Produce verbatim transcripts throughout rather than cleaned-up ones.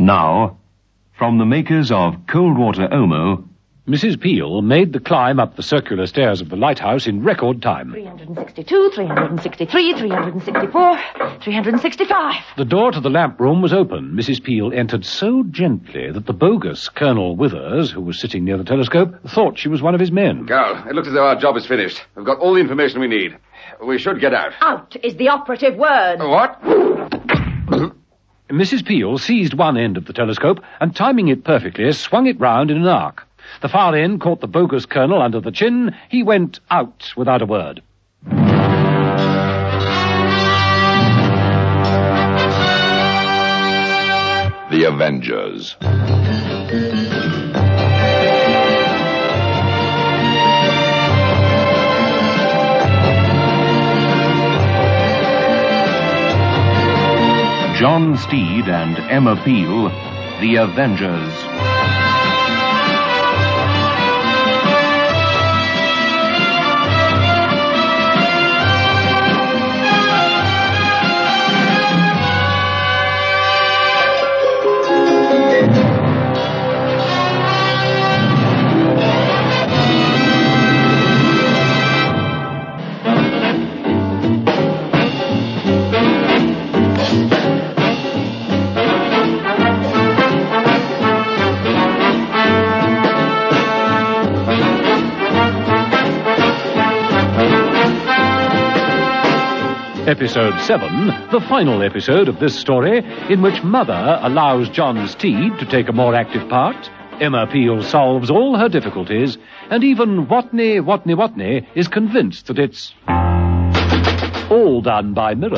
Now, from the makers of Cold Water Omo, Missus Peel made the climb up the circular stairs of the lighthouse in record time. three hundred sixty-two, three hundred sixty-three, three hundred sixty-four, three hundred sixty-five. The door to the lamp room was open. Missus Peel entered so gently that the bogus Colonel Withers, who was sitting near the telescope, thought she was one of his men. Carol, it looks as though our job is finished. We've got all the information we need. We should get out. Out is the operative word. What? Missus Peel seized one end of the telescope and, timing it perfectly, swung it round in an arc. The far end caught the bogus colonel under the chin. He went out without a word. The Avengers. John Steed and Emma Peel, The Avengers. Episode seven, the final episode of this story, in which Mother allows John Steed to take a more active part, Emma Peel solves all her difficulties, and even Watney, Watney, Watney is convinced that it's all done by mirrors.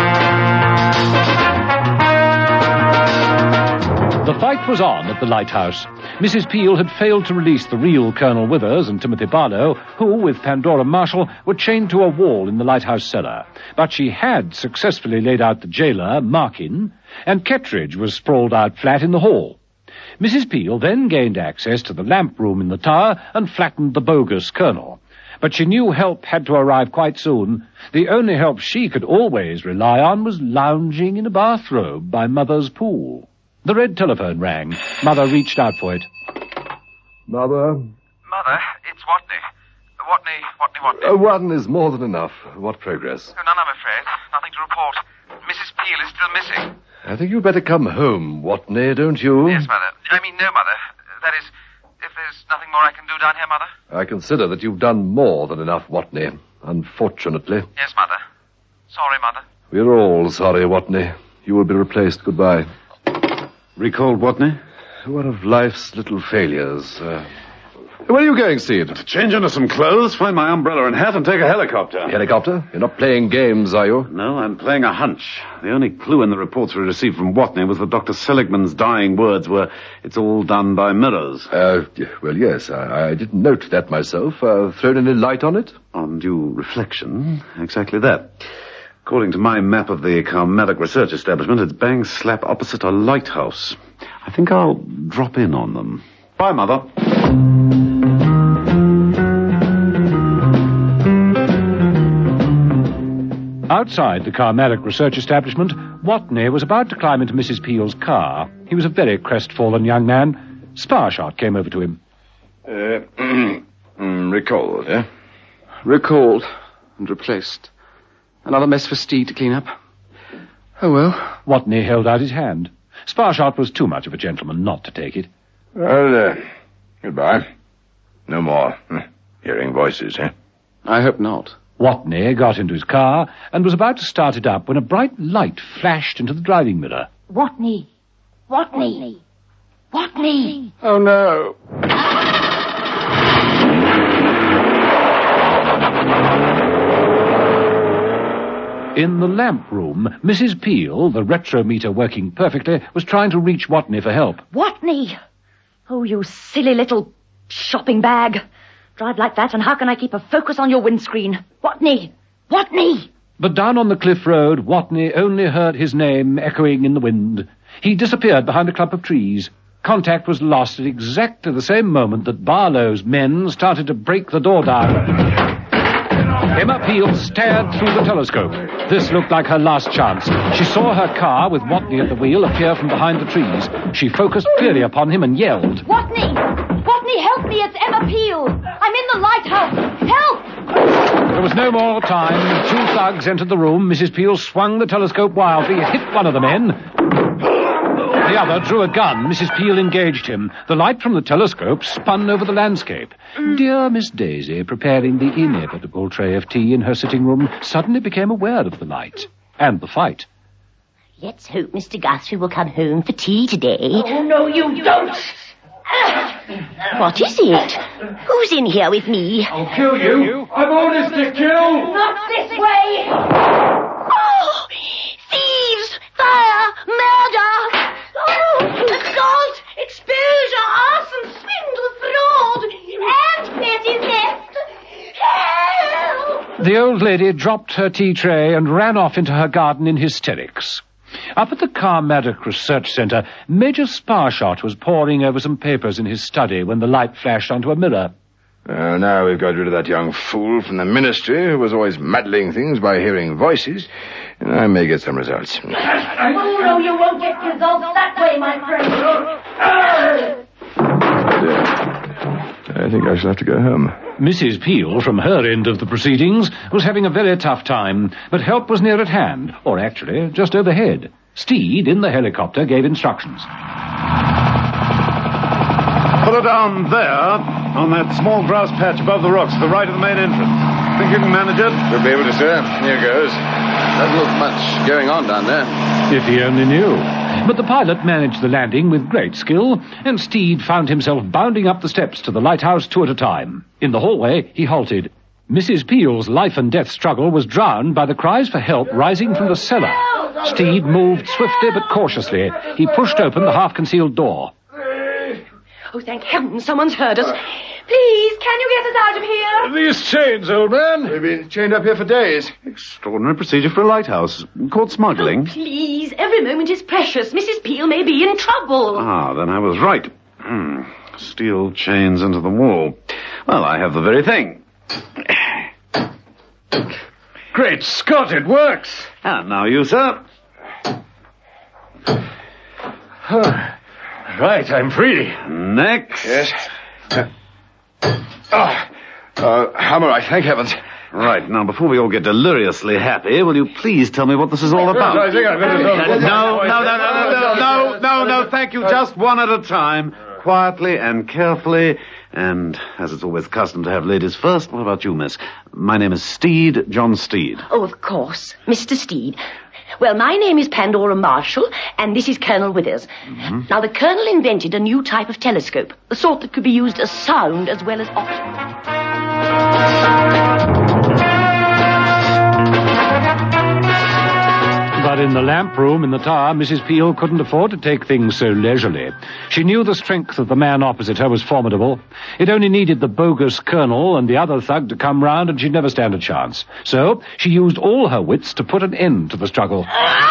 The fight was on at the lighthouse. Missus Peel had failed to release the real Colonel Withers and Timothy Barlow, who, with Pandora Marshall, were chained to a wall in the lighthouse cellar. But she had successfully laid out the jailer, Markin, and Kettridge was sprawled out flat in the hall. Missus Peel then gained access to the lamp room in the tower and flattened the bogus Colonel. But she knew help had to arrive quite soon. The only help she could always rely on was lounging in a bathrobe by Mother's pool. The red telephone rang. Mother reached out for it. Mother? Mother, it's Watney. Watney, Watney, Watney. Uh, one is more than enough. What progress? Oh, none, I'm afraid. Nothing to report. Missus Peel is still missing. I think you'd better come home, Watney, don't you? Yes, Mother. I mean, no, Mother. That is, if there's nothing more I can do down here, Mother. I consider that you've done more than enough, Watney, unfortunately. Yes, Mother. Sorry, Mother. We're all sorry, Watney. You will be replaced. Goodbye. Recalled Watney? One of life's little failures. Uh, where are you going, Steed? To change into some clothes, find my umbrella and hat, and take a helicopter. Helicopter? You're not playing games, are you? No, I'm playing a hunch. The only clue in the reports we received from Watney was that Doctor Seligman's dying words were, "It's all done by mirrors." Uh, well, yes, I, I didn't note that myself. Uh, thrown any light on it? On due reflection, exactly that. According to my map of the Carmatic Research Establishment, it's bang slap opposite a lighthouse. I think I'll drop in on them. Bye, Mother. Outside the Carmatic Research Establishment, Watney was about to climb into Missus Peel's car. He was a very crestfallen young man. Sparshot came over to him. Uh, recalled, eh? Recalled and replaced. Another mess for Steed to clean up. Oh, well. Watney held out his hand. Sparshot was too much of a gentleman not to take it. Well, uh, goodbye. No more hearing voices, eh? I hope not. Watney got into his car and was about to start it up when a bright light flashed into the driving mirror. Watney. Watney. Watney. Oh, no. In the lamp room, Missus Peel, the retrometer working perfectly, was trying to reach Watney for help. Watney! Oh, you silly little shopping bag. Drive like that, and how can I keep a focus on your windscreen? Watney! Watney! But down on the cliff road, Watney only heard his name echoing in the wind. He disappeared behind a clump of trees. Contact was lost at exactly the same moment that Barlow's men started to break the door down. Emma Peel stared through the telescope. This looked like her last chance. She saw her car with Watney at the wheel appear from behind the trees. She focused clearly upon him and yelled. Watney! Watney, help me! It's Emma Peel! I'm in the lighthouse! Help! There was no more time. Two thugs entered the room. Missus Peel swung the telescope wildly. It hit one of the men. The other drew a gun. Missus Peel engaged him. The light from the telescope spun over the landscape. Dear Miss Daisy, preparing the inevitable tray of tea in her sitting room, suddenly became aware of the light and the fight. Let's hope Mister Guthrie will come home for tea today. Oh, no, you don't! What is it? Who's in here with me? I'll kill you. I've orders to kill. Not this way! Oh! Thieves! Fire! Murder! Oh! Assault! Exposure! Arson! Swindle! Fraud! And petty theft! Help! The old lady dropped her tea tray and ran off into her garden in hysterics. Up at the Carmadoc Research Centre, Major Sparshot was poring over some papers in his study when the light flashed onto a mirror. Uh, now we've got rid of that young fool from the ministry who was always muddling things by hearing voices, and I may get some results. Oh, no, you won't get results that way, my friend. I think I shall have to go home. Missus Peel, from her end of the proceedings, was having a very tough time, but help was near at hand, or actually, just overhead. Steed, in the helicopter, gave instructions. Put her down there, on that small grass patch above the rocks to the right of the main entrance. Think you can manage it? You'll be able to, sir. Here goes. Doesn't look much going on down there. If he only knew. But the pilot managed the landing with great skill, and Steed found himself bounding up the steps to the lighthouse two at a time. In the hallway, he halted. Missus Peel's life-and-death struggle was drowned by the cries for help rising from the cellar. Steed moved swiftly but cautiously. He pushed open the half-concealed door. Oh, thank heaven someone's heard us. Please, can you get us out of here? These chains, old man. We've been chained up here for days. Extraordinary procedure for a lighthouse. Caught smuggling. Oh, please, every moment is precious. Missus Peel may be in trouble. Ah, then I was right. Hmm. Steel chains into the wall. Well, I have the very thing. Great Scott, it works. And now you, sir. Right, I'm free. Next. Yes. Ah, uh, I'm all right, thank heavens. Right, now, before we all get deliriously happy, will you please tell me what this is all about? I think I'd better No, no, no, no, no, no, no, no, thank you. Just one at a time. Quietly and carefully. And, as it's always custom to have ladies first, what about you, miss? My name is Steed, John Steed. Oh, of course, Mister Steed. Well, my name is Pandora Marshall, and this is Colonel Withers. Mm-hmm. Now, the Colonel invented a new type of telescope, the sort that could be used as sound as well as optical. But in the lamp room in the tower, Missus Peel couldn't afford to take things so leisurely. She knew the strength of the man opposite her was formidable. It only needed the bogus colonel and the other thug to come round, and she'd never stand a chance. So she used all her wits to put an end to the struggle.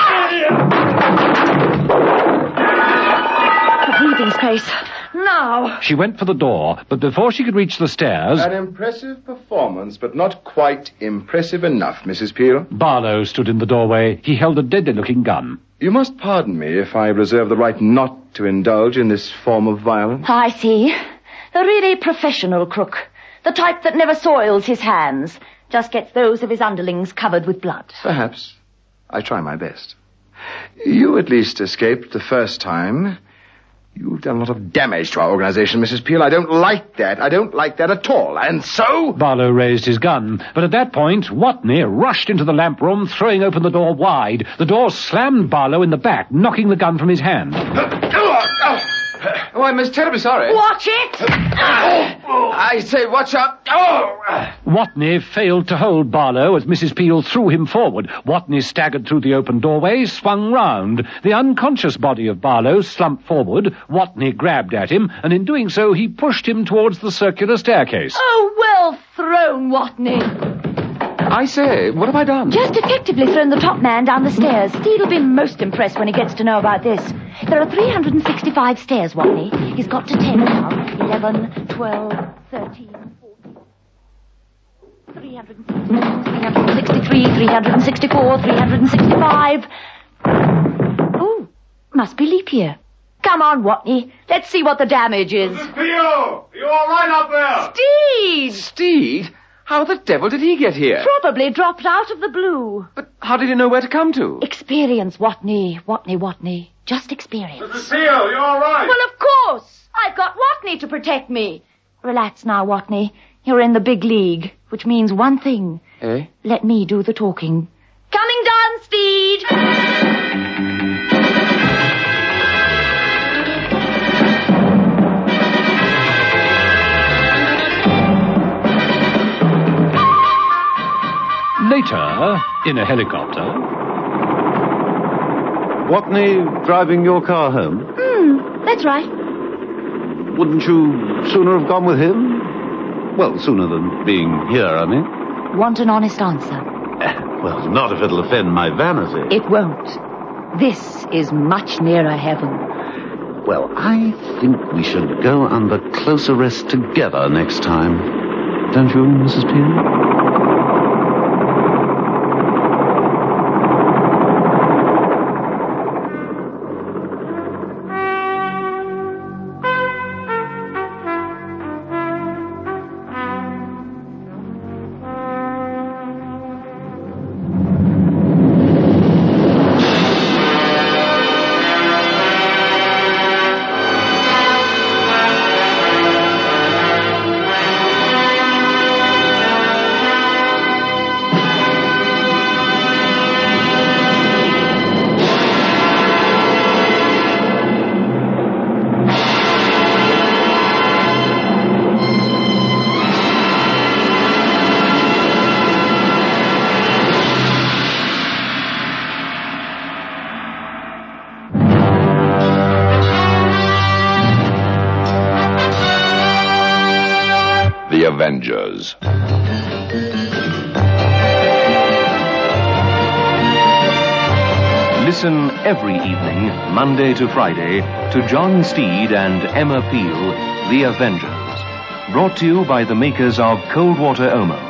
A breathing space. Now. She went for the door, but before she could reach the stairs... An impressive performance, but not quite impressive enough, Missus Peel. Barlow stood in the doorway. He held a deadly-looking gun. You must pardon me if I reserve the right not to indulge in this form of violence. I see. A really professional crook. The type that never soils his hands. Just gets those of his underlings covered with blood. Perhaps. I try my best. You at least escaped the first time. You've done a lot of damage to our organization, Missus Peel. I don't like that. I don't like that at all. And so... Barlow raised his gun, but at that point, Watney rushed into the lamp room, throwing open the door wide. The door slammed Barlow in the back, knocking the gun from his hand. Oh, I'm most terribly sorry. Watch it! Oh, I say, watch out. Oh! Watney failed to hold Barlow as Missus Peel threw him forward. Watney staggered through the open doorway, swung round. The unconscious body of Barlow slumped forward. Watney grabbed at him, and in doing so, he pushed him towards the circular staircase. Oh, well thrown, Watney. I say, what have I done? Just effectively thrown the top man down the stairs. Steed will be most impressed when he gets to know about this. There are three hundred sixty-five stairs, Watney. He's got to ten now. Eleven, twelve, thirteen, fourteen... three hundred sixty-three, three hundred sixty-four, three hundred sixty-five. Oh, must be leap year. Come on, Watney. Let's see what the damage is. Missus Peel! Are you all right up there? Steed! Steed? How the devil did he get here? Probably dropped out of the blue. But how did he know where to come to? Experience, Watney. Watney, Watney. Just experience. Missus Peel, you all right? Well, of course. I've got Watney to protect me. Relax now, Watney. You're in the big league, which means one thing. Eh? Let me do the talking. Coming down, Steed! Later, in a helicopter. Watney driving your car home? Hmm, that's right. Wouldn't you sooner have gone with him? Well, sooner than being here, I mean. Want an honest answer? Well, not if it'll offend my vanity. It won't. This is much nearer heaven. Well, I think we should go under close arrest together next time. Don't you, Missus Peel? The Avengers. Listen every evening, Monday to Friday, to John Steed and Emma Peel, The Avengers. Brought to you by the makers of Cold Water Omo.